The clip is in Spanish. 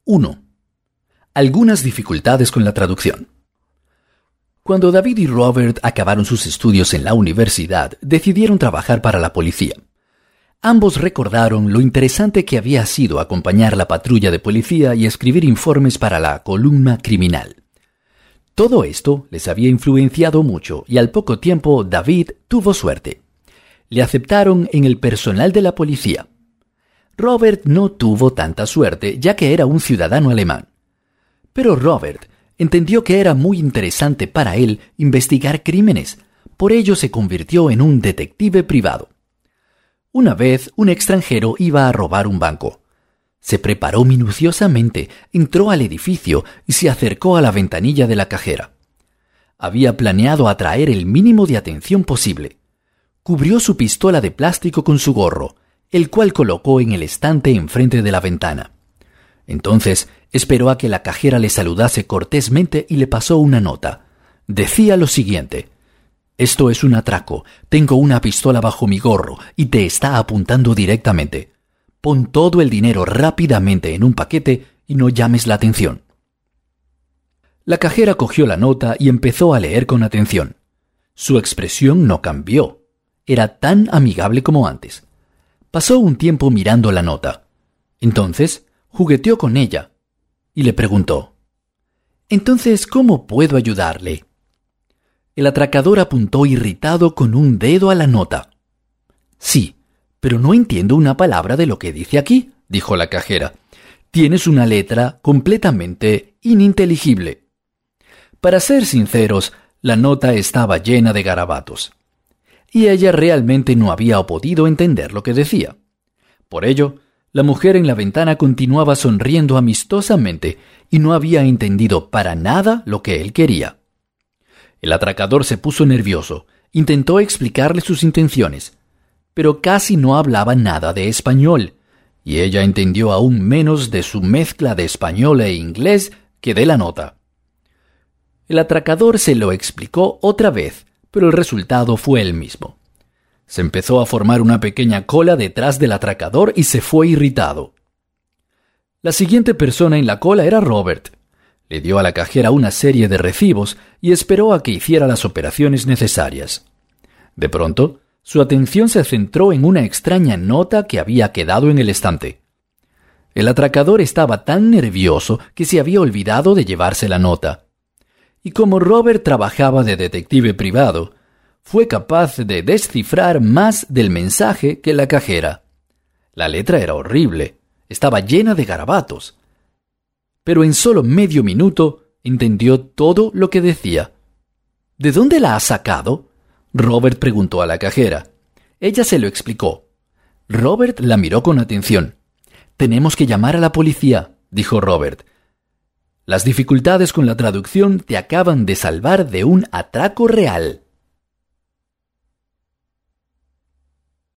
1. Algunas dificultades con la traducción. Cuando David y Robert acabaron sus estudios en la universidad, decidieron trabajar para la policía. Ambos recordaron lo interesante que había sido acompañar la patrulla de policía y escribir informes para la columna criminal. Todo esto les había influenciado mucho y al poco tiempo David tuvo suerte. Le aceptaron en el personal de la policía. Robert no tuvo tanta suerte, ya que era un ciudadano alemán. Pero Robert entendió que era muy interesante para él investigar crímenes, por ello se convirtió en un detective privado. Una vez, un extranjero iba a robar un banco. Se preparó minuciosamente, entró al edificio y se acercó a la ventanilla de la cajera. Había planeado atraer el mínimo de atención posible. Cubrió su pistola de plástico con su gorro, el cual colocó en el estante enfrente de la ventana. Entonces esperó a que la cajera le saludase cortésmente y le pasó una nota. Decía lo siguiente: «Esto es un atraco. Tengo una pistola bajo mi gorro y te está apuntando directamente. Pon todo el dinero rápidamente en un paquete y no llames la atención». La cajera cogió la nota y empezó a leer con atención. Su expresión no cambió. Era tan amigable como antes. Pasó un tiempo mirando la nota. Entonces jugueteó con ella y le preguntó: «Entonces, ¿cómo puedo ayudarle?». El atracador apuntó irritado con un dedo a la nota. «Sí, pero no entiendo una palabra de lo que dice aquí», dijo la cajera. «Tienes una letra completamente ininteligible». Para ser sinceros, la nota estaba llena de garabatos. Y ella realmente no había podido entender lo que decía. Por ello, la mujer en la ventana continuaba sonriendo amistosamente y no había entendido para nada lo que él quería. El atracador se puso nervioso, intentó explicarle sus intenciones, pero casi no hablaba nada de español, y ella entendió aún menos de su mezcla de español e inglés que de la nota. El atracador se lo explicó otra vez, pero el resultado fue el mismo. Se empezó a formar una pequeña cola detrás del atracador y se fue irritado. La siguiente persona en la cola era Robert. Le dio a la cajera una serie de recibos y esperó a que hiciera las operaciones necesarias. De pronto, su atención se centró en una extraña nota que había quedado en el estante. El atracador estaba tan nervioso que se había olvidado de llevarse la nota. Y como Robert trabajaba de detective privado, fue capaz de descifrar más del mensaje que la cajera. La letra era horrible, estaba llena de garabatos. Pero en solo medio minuto entendió todo lo que decía. «¿De dónde la has sacado?», Robert preguntó a la cajera. Ella se lo explicó. Robert la miró con atención. «Tenemos que llamar a la policía», dijo Robert. «Las dificultades con la traducción te acaban de salvar de un atraco real».